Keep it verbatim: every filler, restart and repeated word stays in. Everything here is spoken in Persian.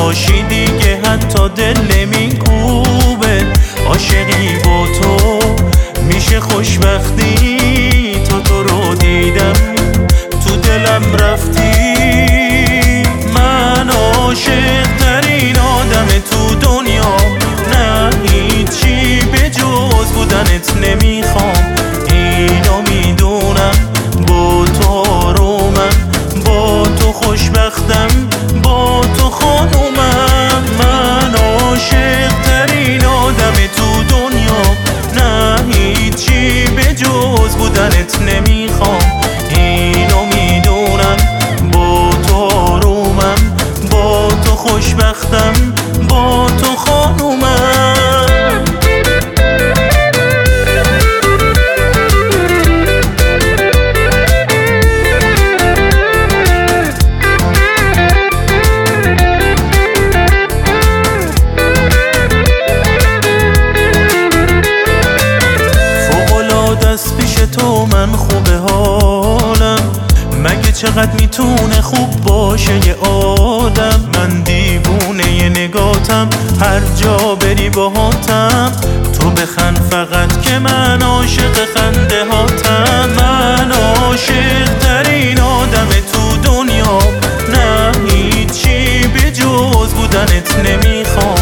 باشی دیگه حتی دل نمیکوبه. عاشقی با تو میشه خوشبختی، تا تو رو دیدم تو دلم رفتی. من عاشق ترین آدم تو دنیا، نه هیچی به جز بودنت نمیخوام. اینو میدونم با تو آرومم، با تو خوشبختم، با تو خانومم. من عاشق ترین آدم تو دنیا، نه هیچی به جز بودنت نمیخوام. اینو میدونم با تو آرومم، با تو خوشبختم، با تو خانومم. دست پیش تو من خوبه حالم، مگه چقدر میتونه خوب باشه یه آدم. من دیوونه ی نگاتم، هر جا بری باهاتم. تو بخند فقط که من عاشق خنده هاتم. من عاشق ترین آدم تو دنیا، نه هیچی به جز بودنت نمیخوام.